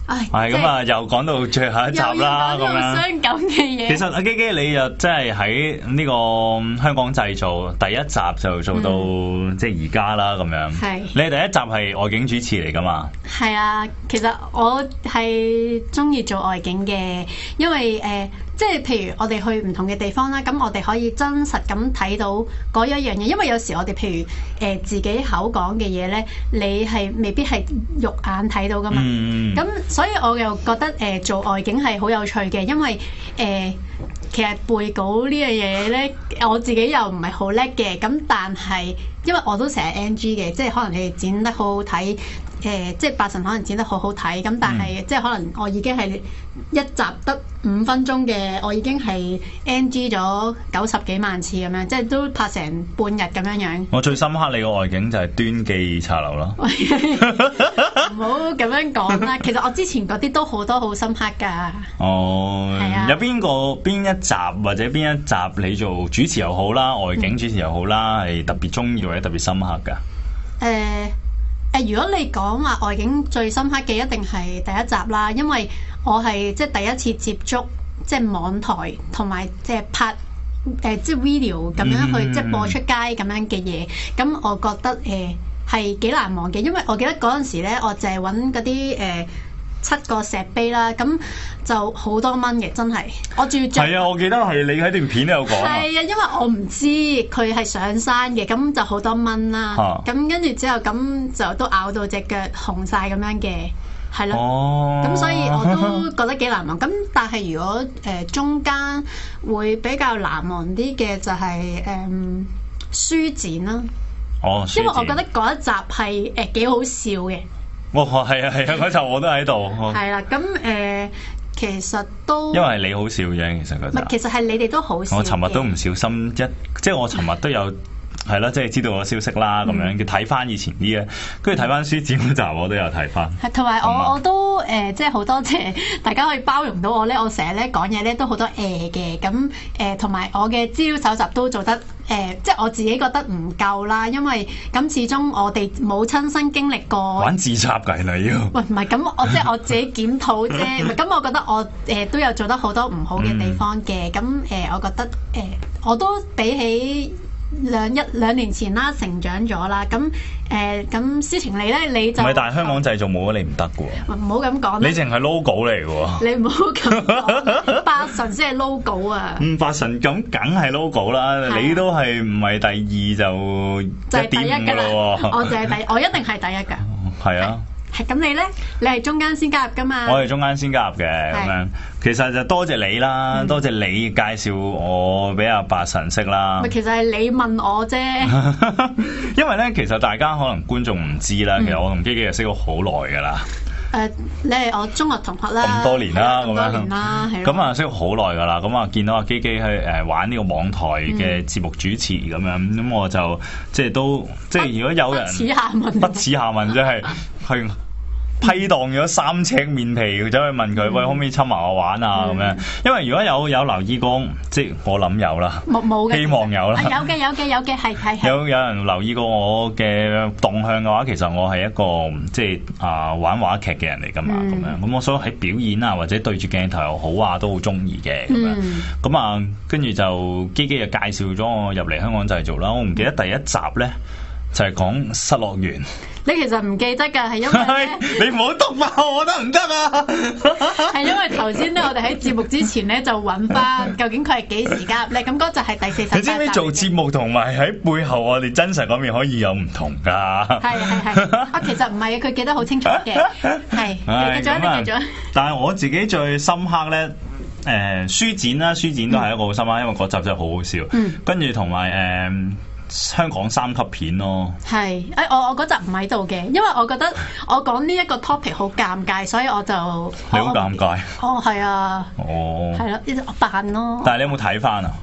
唉， 係咁啊，又講到最後一集啦，咁樣傷感嘅嘢。 其實阿基基你又真係喺呢個香港製造第一集就做到、嗯、即係而家啦，咁樣。係你第一集係外景主持嚟㗎嘛？係啊，其實我係中意做外景嘅，因為誒。呃即係譬如我哋去唔同嘅地方啦，咁我哋可以真實咁睇到嗰一樣嘢，因為有時我哋譬如誒、呃、自己口講嘅嘢咧，你係未必係肉眼睇到噶嘛。咁、嗯、所以我又覺得誒、呃、做外景係好有趣嘅，因為誒、呃、其實背稿呢樣嘢咧，我自己又唔係好叻嘅，咁但係因為我都成日 N G 嘅，即係可能你哋剪得好好睇。誒、呃，即係八神可能剪得好好睇，咁但係、嗯、即係可能我已經係一集得五分鐘嘅，我已經係 N G 咗九十幾萬次咁樣，即係都拍成半日咁樣樣。我最深刻你個外景就係端記茶樓咯。唔好咁樣講啦，其實我之前嗰啲都好多好深刻㗎。哦，係啊。有邊個邊一集或者邊一集你做主持又好啦，外景主持又好啦，係、嗯、特別中意或者特別深刻㗎？誒、呃。誒，如果你講話外景最深刻嘅，一定係第一集啦，因為我係即係第一次接觸即係網台同埋即係拍誒即係 video 咁樣去即係播出街咁樣嘅嘢，咁我覺得誒係幾難忘嘅，因為我記得嗰陣時咧，我就係揾嗰啲誒七個石碑啦，咁就好多蚊嘅，真係。我仲要著係啊！我記得係你喺段片都有講。係啊，因為我唔知佢係上山嘅，咁就好多蚊啦。咁跟住之後，咁就都咬到隻腳紅晒咁樣嘅，係咯。哦。咁所以我都覺得幾難忘。咁但係如果誒、呃、中間會比較難忘啲嘅就係、是、誒、呃、書展啦。哦。因為我覺得嗰一集係誒幾好笑嘅。哦，係啊，係啊，嗰集我都喺度。係啦，咁誒、呃，其實都因為你好笑啫，其實嗰集。唔係，其實係你哋都好笑。我尋日都唔小心一，即係我尋日都有係啦，即係知道個消息啦，咁樣要睇翻以前啲咧，跟住睇翻書展嗰集，我都有睇翻。係，同埋我、嗯、我都誒、呃，即係好多謝大家可以包容到我咧，我成日咧講嘢咧都好多誒嘅，咁誒同埋我嘅資料搜集都做得。誒、呃，即係我自己覺得唔夠啦，因為咁始終我哋冇親身經歷過。玩自插㗎你要？喂，唔係咁，我即係我自己檢討啫。咁我覺得我誒、呃、都有做得好多唔好嘅地方嘅。咁誒、嗯呃，我覺得誒、呃，我都比起兩一兩年前啦，成長咗啦。咁誒，咁思晴你咧，你就唔係，但係香港製造冇咗你唔得嘅喎。唔好咁講。你淨係 logo 嚟嘅喎。你唔好咁講，八神先係 logo 啊。嗯，八神咁梗係 logo 啦，啊、你都係唔係第二就就係第一㗎啦。我就係第，我一定係第一㗎。係啊。係咁你咧？你係中間先加入噶嘛？我係中間先加入嘅咁樣。其實就多謝你啦，嗯、多謝你介紹我俾阿八神識啦。其實係你問我啫。因為咧，其實大家可能觀眾唔知啦，嗯、其實我同基基就識咗好耐噶啦。誒、呃，你係我中學同學啦，咁多年啦，咁樣咁多年啦，係。咁啊，識咗好耐噶啦。咁啊，見到阿基基去誒玩呢個網台嘅節目主持咁樣，咁、嗯、我就即係都即係如果有人不恥下問，不恥下問，即係去。批蕩咗三尺面皮，走去問佢：喂，可唔可以侵埋我玩啊？咁樣，因為如果有有留意過，即係我諗有啦，冇冇嘅，希望有啦。有嘅，有嘅，有嘅，係係。有有人留意過我嘅動向嘅話，其實我係一個即係啊玩話劇嘅人嚟㗎嘛，咁樣咁我所以喺表演啊或者對住鏡頭又好啊，都好中意嘅咁樣。咁啊，跟住就基基就介紹咗我入嚟香港製造啦。我唔記得第一集咧就係講失樂園。你其實唔記得㗎，係因為你唔好篤爆我得唔得啊？係因為頭先咧，我哋喺節目之前咧就揾翻究竟佢係幾時加入咧？咁嗰就係第四十集。你知唔知做節目同埋喺背後我哋真實嗰面可以有唔同㗎？係係係。啊，其實唔係嘅，佢記得好清楚嘅。係，你繼續，你繼續。但係我自己最深刻咧，誒、呃、書展啦，書展都係一個好深刻，嗯、因為嗰集真係好好笑。嗯。跟住同埋誒。呃香港三級片咯，係，誒我我嗰集唔喺度嘅，因為我覺得我講呢一個 topic 好尷尬，所以我就你好尷尬，哦係啊，哦係咯，呢我扮咯，但係你有冇睇翻啊？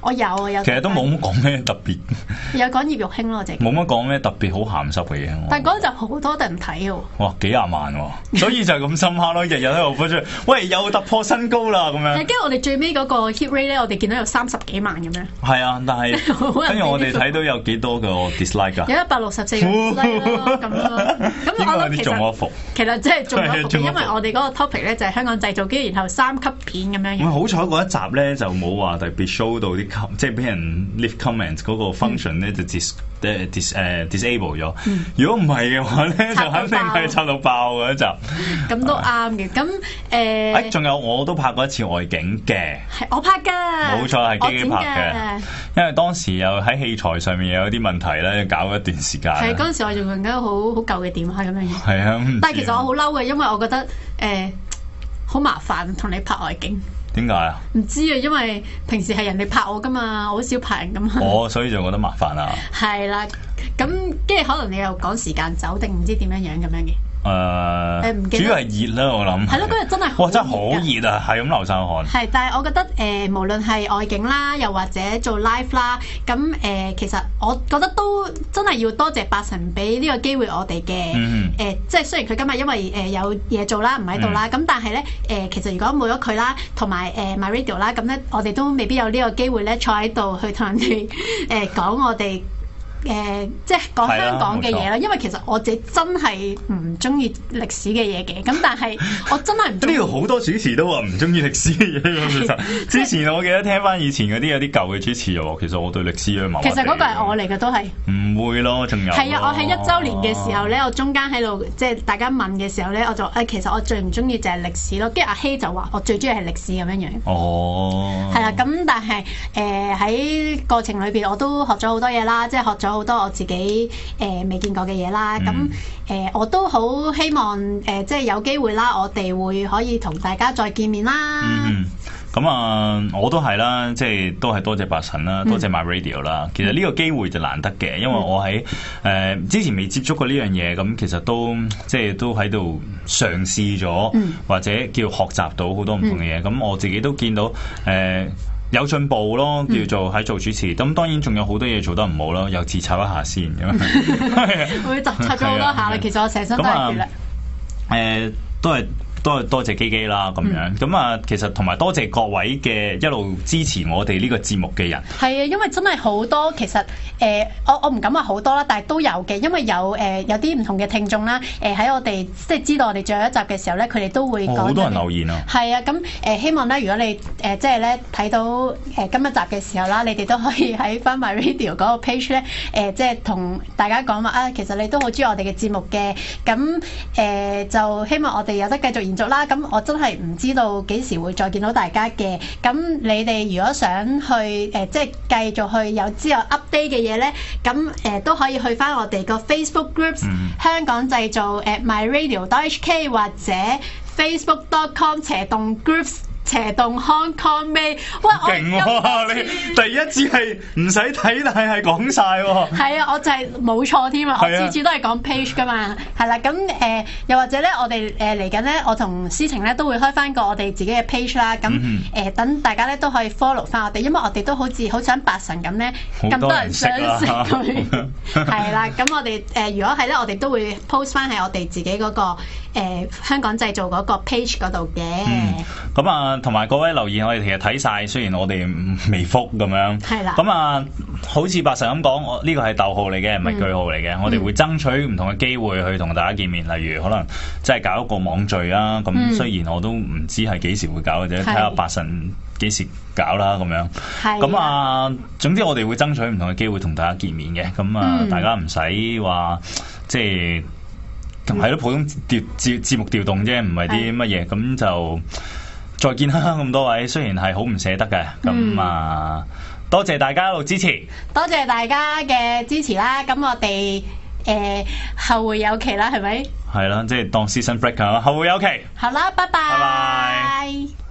我有啊有。 其實都冇乜講咩特別。 有講葉玉卿咯，我淨。 冇乜講咩特別好鹹濕嘅嘢。 但係嗰陣好多人睇喎。 哇！幾廿萬喎，所以就係咁深刻咯，日日喺度播出，喂又突破新高啦咁樣。 跟住我哋最尾嗰個 hit rate 咧，我哋見到有三十幾萬咁樣。 係啊，但係跟住我哋睇到有幾多個 dislike 㗎？ 有一百六十四個 dislike 咯，咁咯。咁我諗其實其實真係中咗伏，因為我哋嗰個 topic 咧就係香港製造機，然後三級片咁樣。 好彩嗰一集咧就冇話特別 show 到啲即係俾人 leave comment 嗰個 function 咧就 dis 誒 dis 誒 disable 咗。如果唔係嘅話咧，就肯定係插到爆嘅一集。 咁都啱嘅。咁誒， 誒仲有我都拍過一次外景嘅， 係我拍㗎， 冇錯係機機拍嘅。因為當時又喺器材上面有啲問題咧，搞咗一段時間。係嗰陣時我仲用緊好好舊嘅電話咁樣嘅。 係啊， 但係其實我好嬲嘅，因為我覺得誒好麻煩同你拍外景。 點解啊？ 唔知啊，因為平時係人哋拍我噶嘛，我好少拍人噶嘛。 哦，所以就覺得麻煩啦。 係啦，咁跟住可能你又趕時間走定唔知點樣樣咁樣嘅。誒、 呃，主要係熱啦，我諗。 係咯，嗰日真係好熱。哇！ 真係好熱啊，係咁流晒汗。 係，但係我覺得誒、呃，無論係外景啦，又或者做 live 啦，咁誒、呃，其實我覺得都真係要多謝八神俾呢個機會我哋嘅。誒、 嗯呃，即係雖然佢今日因為誒有嘢做啦，唔喺度啦，咁、嗯、但係咧誒，其實如果冇咗佢啦，同埋誒 MyRadio 啦，咁咧我哋都未必有呢個機會咧坐喺度去同人哋誒講我哋。誒、呃，即係講香港嘅嘢啦，因為其實我自己真係唔中意歷史嘅嘢嘅，咁但係我真係唔中意。呢度好多主持都話唔中意歷史嘅嘢其實之前我記得聽翻以前嗰啲有啲舊嘅主持又話，其實我對歷史咧麻麻地。 其實嗰個係我嚟嘅都係。唔會咯，仲有。 係啊，我喺一週年嘅時候咧，我中間喺度即係大家問嘅時候咧，我就誒、哎、其實我最唔中意就係歷史咯，跟住阿希就話我最中意係歷史咁樣樣。 哦。係啦，咁但係誒喺過程裏邊我都學咗好多嘢啦，即係學咗好多我自己誒未、呃、見過嘅嘢啦，咁誒、嗯呃、我都好希望誒、呃、即係有機會啦，我哋會可以同大家再見面啦。 嗯，咁啊，我都係啦，即係都係多謝八神啦，多謝 MyRadio 啦。其實呢個機會就難得嘅，因為我喺誒、呃、之前未接觸過呢樣嘢，咁其實都即係都喺度嘗試咗，嗯、或者叫學習到好多唔同嘅嘢。咁、嗯、我自己都見到誒。呃有進步咯，叫做喺做主持。咁、嗯、當然仲有好多嘢做得唔好咯，又自插一下先咁樣。 會自插咗好多下啦，其實我成身都係血啦。 誒、呃，都係。多多謝基基啦，咁樣咁啊，其實同埋多謝各位嘅一路支持我哋呢個節目嘅人。 係啊，因為真係好多，其實誒、呃，我我唔敢話好多啦，但係都有嘅，因為有誒、呃、有啲唔同嘅聽眾啦，誒、呃、喺我哋即係知道我哋最後一集嘅時候咧，佢哋都會講。好、哦、多人留言啊！係啊，咁誒、呃、希望咧，如果你誒、呃、即係咧睇到誒、呃、今一集嘅時候啦，你哋都可以喺翻 MyRadio 嗰個 page 咧，誒、呃、即係同大家講話啊，其實你都好中意我哋嘅節目嘅，咁誒、呃、就希望我哋有得繼續啦，咁我真係唔知道幾時會再見到大家嘅。咁你哋如果想去誒、呃，即係繼續去有之後 update 嘅嘢咧，咁誒、呃、都可以去翻我哋個 Facebook groups、嗯、香港製造 at myradio dot h k 或者 facebook dot com 斜動 groups。斜動 Hong Kong May，哇！ 勁喎、啊，你第一次係唔使睇，但係係講晒喎。 係啊，我就係冇錯添啊！我次次都係講 page 噶嘛，係啦。咁誒、呃，又或者咧，我哋誒嚟緊咧，我同思晴咧都會開翻個我哋自己嘅 page 啦。咁誒，等、呃、大家咧都可以 follow 翻我哋，因為我哋都好似好想八神咁咧，咁多人相識佢。係啦，咁我哋誒、呃，如果係咧，我哋都會 post 翻喺我哋自己嗰、那個誒、呃、香港製造嗰個 page 嗰度嘅。 咁、嗯、啊〜同埋各位留言，我哋其實睇晒，雖然我哋未覆咁樣。係啦。咁啊，好似八神咁講，我呢個係逗號嚟嘅，唔係句號嚟嘅。嗯、我哋會爭取唔同嘅機會去同大家見面，例如可能即係搞一個網聚啦。咁、嗯、雖然我都唔知係幾時會搞嘅啫，睇下八神幾時搞啦咁樣。係。咁啊，總之我哋會爭取唔同嘅機會同大家見面嘅。咁啊，嗯、大家唔使話即係係咯，普通調節節目調動啫，唔係啲乜嘢。咁就。再見啦，咁多位，雖然係好唔捨得嘅，咁、嗯、啊，多謝大家一路支持， 多謝大家嘅支持啦。咁我哋誒、呃、後會有期啦，係咪？ 係啦，即係當 season break 啊，後會有期。 好啦，拜拜。 拜拜。